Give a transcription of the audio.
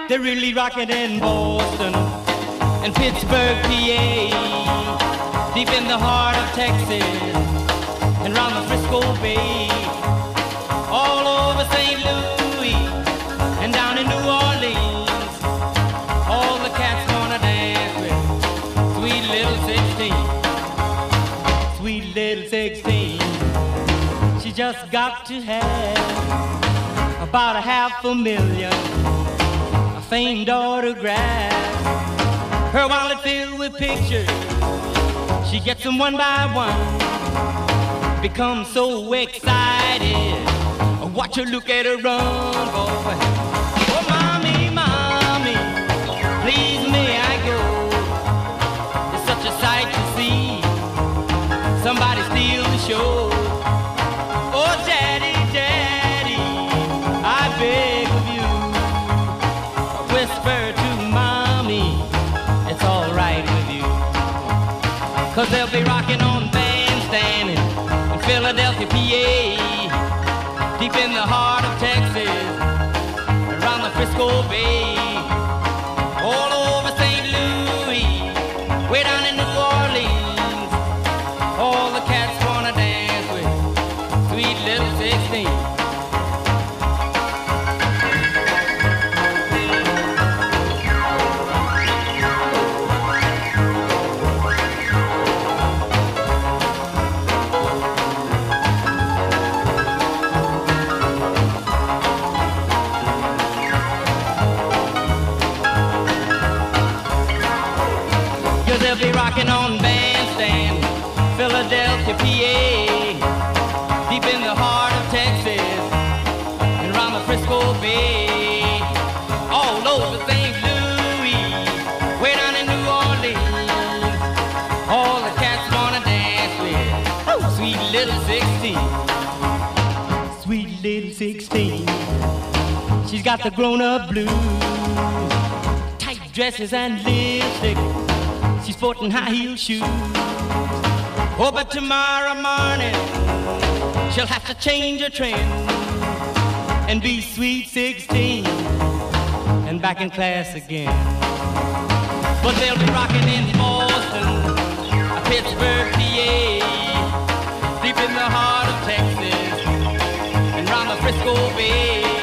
They're really rocking in Boston and Pittsburgh, PA, deep in the heart of Texas and round the Frisco Bay, all over St. Louis and down in New Orleans. All the cats wanna dance with sweet little 16, sweet little 16. She just got to have about 500,000 famed autographs. Her wallet filled with pictures, she gets them one by one. Becomes so excited, watch her look at her run, boy. Oh, mommy, mommy, please may I go? It's such a sight to see, somebody steal the show. Oh, daddy, daddy, I beg of you, whisper to mommy, it's all right with you. 'Cause they'll be rocking on Bandstand in Philadelphia, PA, deep in the heart of Texas, around the Frisco Bay, all over St. Louis, way down in New Orleans. All the cats wanna dance with sweet little 16. They'll be rocking on Bandstand, Philadelphia, PA, deep in the heart of Texas, and around the Frisco Bay, all over St. Louis, way down in New Orleans. All the cats wanna dance with sweet little 16, sweet little 16. She's got the grown-up blues, tight dresses and lipstick. She's sporting high-heel shoes. Oh, but tomorrow morning she'll have to change her trend and be sweet 16 and back in class again. But they'll be rocking in Boston, Pittsburgh, PA, deep in the heart of Texas and round the Frisco Bay.